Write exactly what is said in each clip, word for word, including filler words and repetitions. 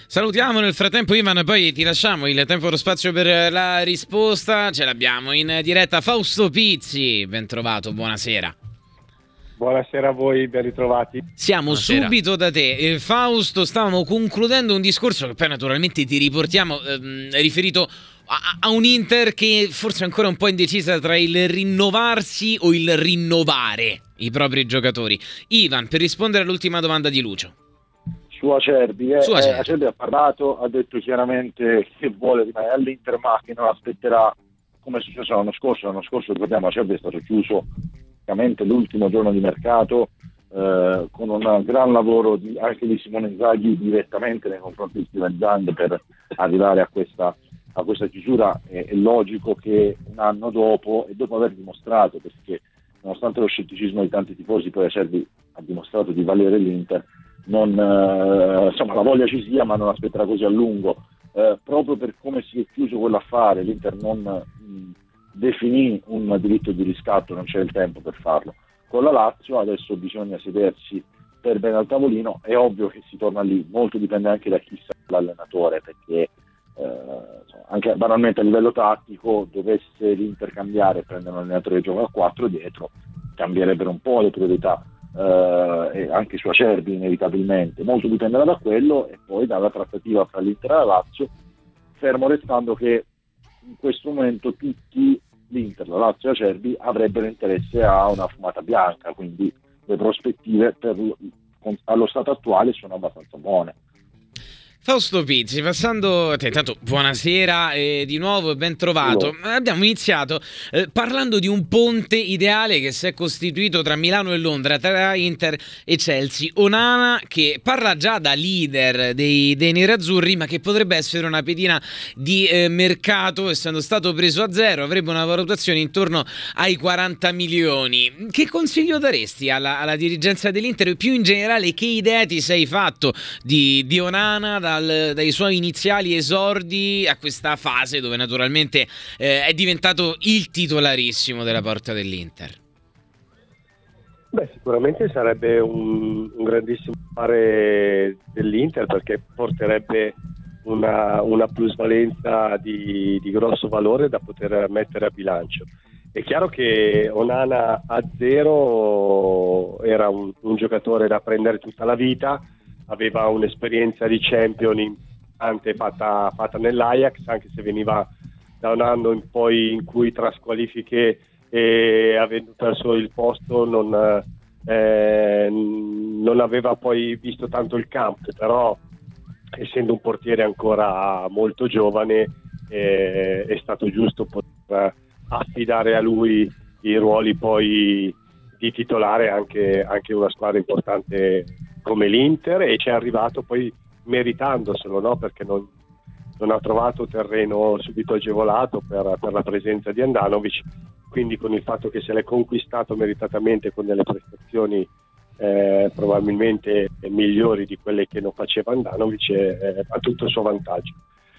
Salutiamo nel frattempo Ivan, poi ti lasciamo il tempo e lo spazio per la risposta. Ce l'abbiamo in diretta Fausto Pizzi, ben trovato, buonasera. Buonasera a voi, ben ritrovati. Siamo Buonasera. subito da te. Eh, Fausto, stavamo concludendo un discorso che poi naturalmente ti riportiamo, ehm, riferito a, a un Inter che forse è ancora un po' indecisa tra il rinnovarsi o il rinnovare i propri giocatori. Ivan, per rispondere all'ultima domanda di Lucio. Su Acerbi, eh, Su Acerbi. eh, Acerbi ha parlato, ha detto chiaramente che vuole rimanere all'Inter, ma che non aspetterà, come è successo l'anno scorso. L'anno scorso, ricordiamo, Acerbi è stato chiuso praticamente l'ultimo giorno di mercato, eh, con un gran lavoro di, anche di Simone Inzaghi direttamente nei confronti di Steven Zang per arrivare a questa, a questa chiusura. È, è logico che un anno dopo, e dopo aver dimostrato, perché nonostante lo scetticismo di tanti tifosi, poi Acerbi ha dimostrato di valere l'Inter, non, eh, insomma la voglia ci sia, ma non aspetterà così a lungo, eh, proprio per come si è chiuso quell'affare. L'Inter non mh, definì un diritto di riscatto, non c'è il tempo per farlo. Con la Lazio adesso bisogna sedersi per bene al tavolino. È ovvio che si torna lì, molto dipende anche da chi sarà l'allenatore, perché eh, insomma, anche banalmente a livello tattico, dovesse l'Inter cambiare e prendere un allenatore che gioca a quattro dietro, cambierebbero un po' le priorità. Uh, e anche su Acerbi inevitabilmente, molto dipenderà da quello e poi dalla trattativa fra l'Inter e la Lazio, fermo restando che in questo momento tutti, l'Inter, la Lazio e Acerbi, avrebbero interesse a una fumata bianca, quindi le prospettive per, allo stato attuale sono abbastanza buone. Fausto Pizzi, passando a te, intanto buonasera e di nuovo ben trovato. Hello. Abbiamo iniziato eh, parlando di un ponte ideale che si è costituito tra Milano e Londra, tra Inter e Chelsea. Onana, che parla già da leader dei, dei nerazzurri, ma che potrebbe essere una pedina di eh, mercato, essendo stato preso a zero, avrebbe una valutazione intorno ai quaranta milioni. Che consiglio daresti alla, alla dirigenza dell'Inter e più in generale che idea ti sei fatto di, di Onana dal, dai suoi iniziali esordi a questa fase dove naturalmente eh, è diventato il titolarissimo della porta dell'Inter? Beh, sicuramente sarebbe un, un grandissimo fare dell'Inter, perché porterebbe una, una plusvalenza di, di grosso valore da poter mettere a bilancio. È chiaro che Onana a zero era un, un giocatore da prendere tutta la vita, aveva un'esperienza di champion importante fatta, fatta nell'Ajax, anche se veniva da un anno in poi in cui tra squalifiche e avendo perso il posto non, eh, non aveva poi visto tanto il campo, però essendo un portiere ancora molto giovane eh, è stato giusto poter affidare a lui i ruoli poi di titolare anche, anche una squadra importante come l'Inter, e ci è arrivato poi meritandoselo, no? Perché non, non ha trovato terreno subito agevolato per, per la presenza di Handanovic, quindi con il fatto che se l'è conquistato meritatamente con delle prestazioni eh, probabilmente migliori di quelle che non faceva Handanovic, eh, ha tutto il suo vantaggio.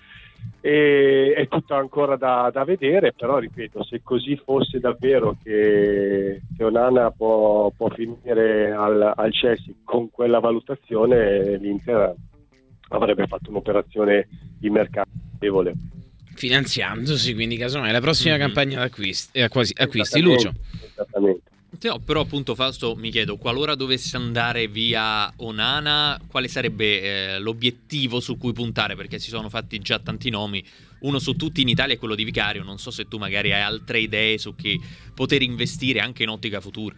E, è tutto ancora da, da vedere, però ripeto, se così fosse davvero che, che Onana può, può finire al, al Chelsea con quella valutazione, l'Inter avrebbe fatto un'operazione di mercato notevole, Finanziandosi, quindi casomai la prossima Mm-hmm. campagna d'acquisti, acquisti, acquisti. Esattamente, Lucio. esattamente. No, però appunto Fausto, mi chiedo, qualora dovesse andare via Onana, quale sarebbe eh, l'obiettivo su cui puntare? Perché si sono fatti già tanti nomi, uno su tutti in Italia è quello di Vicario. Non so se tu magari hai altre idee su chi poter investire anche in ottica futura.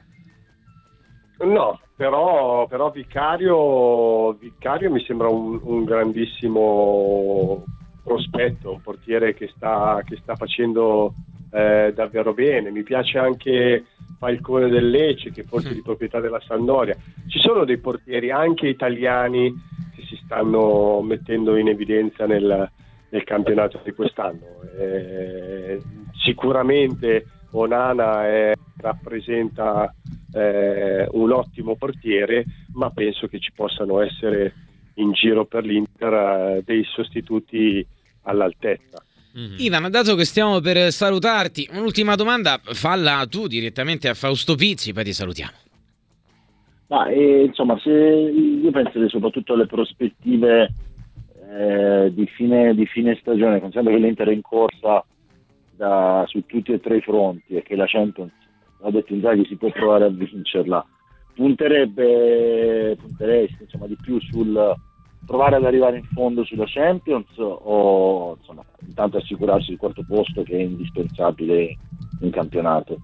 No, però, però Vicario, Vicario mi sembra un, un grandissimo prospetto, un portiere che sta, che sta facendo eh, davvero bene. Mi piace anche Falcone del Lecce, che forse è di proprietà della Sampdoria. Ci sono dei portieri anche italiani che si stanno mettendo in evidenza nel, nel campionato di quest'anno. Eh, sicuramente Onana è, rappresenta eh, un ottimo portiere, ma penso che ci possano essere in giro per l'Inter eh, dei sostituti all'altezza. Mm-hmm. Ivan, dato che stiamo per salutarti, un'ultima domanda, falla tu direttamente a Fausto Pizzi, poi ti salutiamo. Ma eh, insomma, se io penso che soprattutto le prospettive eh, eh, di, fine, di fine stagione, considerando che l'Inter è in corsa da, su tutti e tre i fronti e che la Champions, ha detto Inzaghi, si può provare a vincerla, punterebbe punteresti insomma di più sul provare ad arrivare in fondo sulla Champions o insomma intanto assicurarsi il quarto posto che è indispensabile in campionato?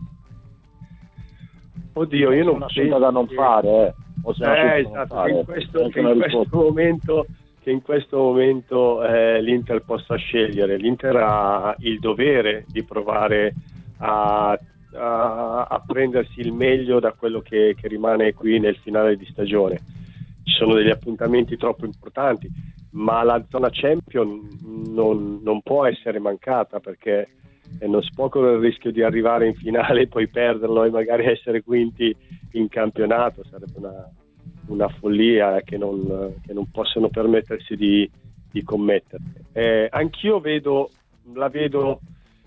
Oddio, io non una scelta da non che... fare, eh. o se eh, esatto, fare. Che in questo, che in questo momento, che in questo momento eh, l'Inter possa scegliere. L'Inter ha il dovere di provare a, a, a prendersi il meglio da quello che, che rimane qui nel finale di stagione. Ci sono degli appuntamenti troppo importanti, ma la zona Champion non, non può essere mancata, perché non si può correre il rischio di arrivare in finale e poi perderlo e magari essere quinti in campionato. Sarebbe una, una follia che non, che non possono permettersi di, di commettere. Eh, anch'io vedo, la vedo,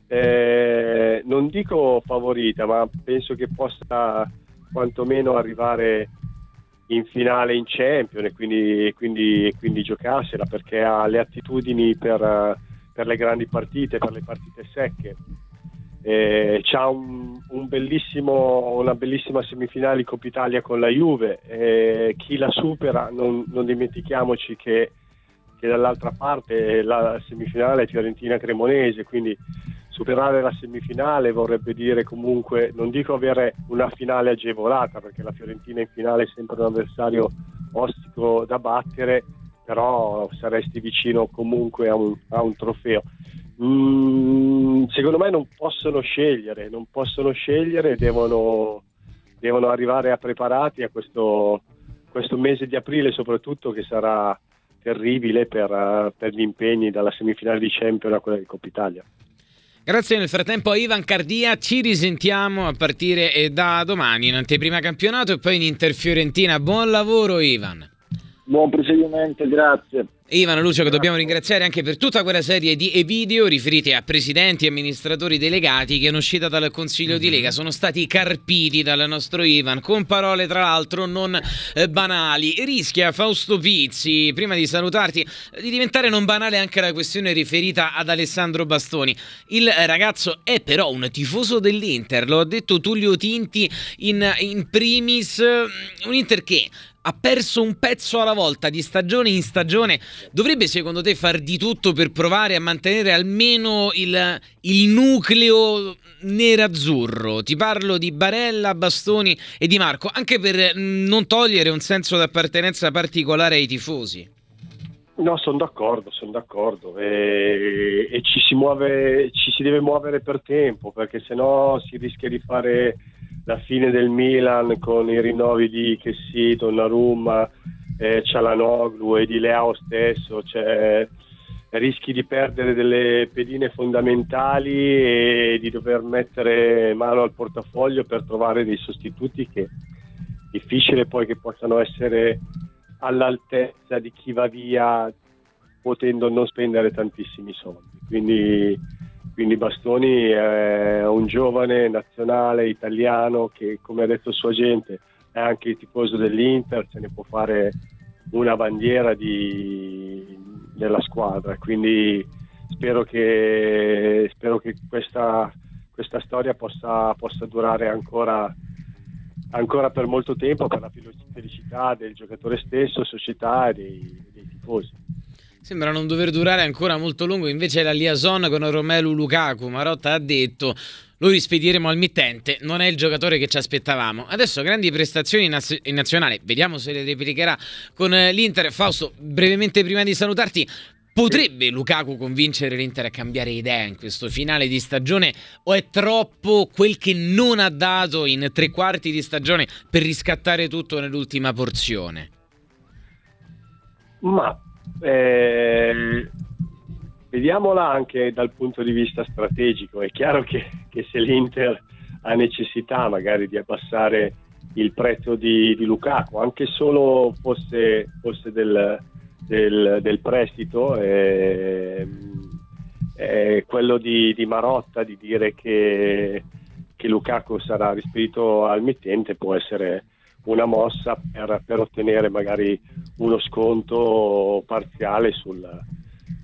eh, non dico favorita, ma penso che possa quantomeno arrivare in finale in Champions e quindi, quindi, quindi giocarsela, perché ha le attitudini per, per le grandi partite, per le partite secche. Eh, c'ha un, un bellissimo, una bellissima semifinale Coppa Italia con la Juve. Eh, chi la supera, non, non dimentichiamoci che, che dall'altra parte la semifinale è Fiorentina-Cremonese, quindi superare la semifinale vorrebbe dire comunque, non dico avere una finale agevolata, perché la Fiorentina in finale è sempre un avversario ostico da battere, però saresti vicino comunque a un, a un trofeo. Mm, secondo me non possono scegliere, non possono scegliere, devono, devono arrivare a preparati a questo, questo mese di aprile soprattutto, che sarà terribile per, per gli impegni dalla semifinale di Champions a quella di Coppa Italia. Grazie nel frattempo a Ivan Cardia, ci risentiamo a partire da domani in anteprima campionato e poi in Inter Fiorentina. Buon lavoro Ivan. Buon proseguimento, grazie. Ivan Lucio, che dobbiamo ringraziare anche per tutta quella serie di video riferiti a presidenti e amministratori delegati che in uscita dal Consiglio di Lega sono stati carpiti dal nostro Ivan con parole tra l'altro non eh, banali. Rischia Fausto Pizzi, prima di salutarti, di diventare non banale anche la questione riferita ad Alessandro Bastoni. Il ragazzo è però un tifoso dell'Inter, lo ha detto Tullio Tinti in, in primis, un Inter che ha perso un pezzo alla volta di stagione in stagione. Dovrebbe secondo te far di tutto per provare a mantenere almeno il, il nucleo nerazzurro? Ti parlo di Barella, Bastoni e Di Marco, anche per non togliere un senso d'appartenenza particolare ai tifosi. No, sono d'accordo, sono d'accordo e, e ci si muove, ci si deve muovere per tempo, perché sennò si rischia di fare la fine del Milan con i rinnovi di Chessy, Donnarumma, eh, Çalhanoğlu e di Leao stesso, cioè rischi di perdere delle pedine fondamentali e di dover mettere mano al portafoglio per trovare dei sostituti che è difficile poi che possano essere all'altezza di chi va via potendo non spendere tantissimi soldi. Quindi Quindi Bastoni è un giovane nazionale italiano che, come ha detto sua gente, è anche il tifoso dell'Inter, se ne può fare una bandiera di, della squadra. Quindi spero che, spero che questa, questa storia possa, possa durare ancora, ancora per molto tempo, per la felicità del giocatore stesso, società e dei, dei tifosi. Sembra non dover durare ancora molto lungo invece la liaison con Romelu Lukaku. Marotta ha detto: lo rispediremo al mittente, non è il giocatore che ci aspettavamo. Adesso grandi prestazioni in, naz- in nazionale, vediamo se le replicherà con l'Inter. Fausto, brevemente prima di salutarti, potrebbe Lukaku convincere l'Inter a cambiare idea in questo finale di stagione, o è troppo quel che non ha dato in tre quarti di stagione per riscattare tutto nell'ultima porzione? Ma Eh, vediamola anche dal punto di vista strategico. È chiaro che, che se l'Inter ha necessità magari di abbassare il prezzo di, di Lukaku, anche solo fosse, fosse del, del, del prestito, è, è quello di, di Marotta di dire che, che Lukaku sarà rispedito al mittente può essere una mossa per, per ottenere magari uno sconto parziale sul,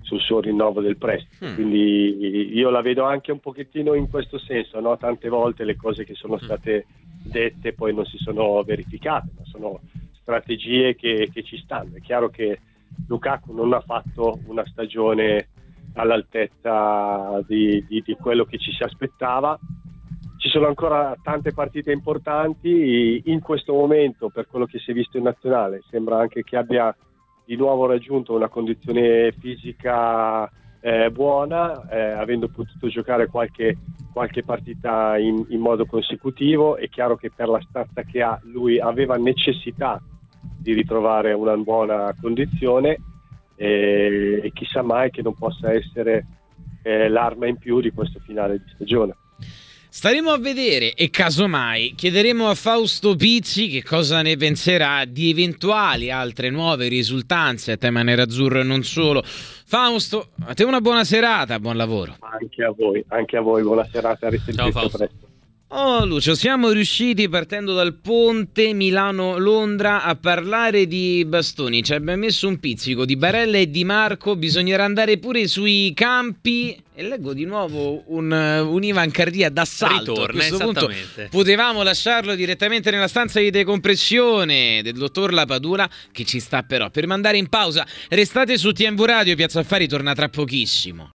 sul suo rinnovo del prestito. Mm. Quindi io la vedo anche un pochettino in questo senso, no? Tante volte le cose che sono state dette poi non si sono verificate, ma sono strategie che, che ci stanno. È chiaro che Lukaku non ha fatto una stagione all'altezza di, di, di quello che ci si aspettava. Ci sono ancora tante partite importanti in questo momento. Per quello che si è visto in nazionale sembra anche che abbia di nuovo raggiunto una condizione fisica eh, buona, eh, avendo potuto giocare qualche, qualche partita in, in modo consecutivo. È chiaro che per la stazza che ha lui aveva necessità di ritrovare una buona condizione, eh, e chissà mai che non possa essere eh, l'arma in più di questo finale di stagione. Staremo a vedere e casomai chiederemo a Fausto Pizzi che cosa ne penserà di eventuali altre nuove risultanze a tema nerazzurro e non solo. Fausto, a te una buona serata, buon lavoro. Anche a voi, anche a voi, buona serata, a risentirci presto. Oh Lucio, siamo riusciti partendo dal ponte Milano-Londra a parlare di bastoni, ci abbiamo messo un pizzico di Barella e di Marco, bisognerà andare pure sui campi e leggo di nuovo un, un'Ivancardia d'assalto. Ritorna, a questo esattamente. Punto potevamo lasciarlo direttamente nella stanza di decompressione del dottor Lapadula che ci sta però per mandare in pausa. Restate su T M V Radio, Piazza Affari torna tra pochissimo.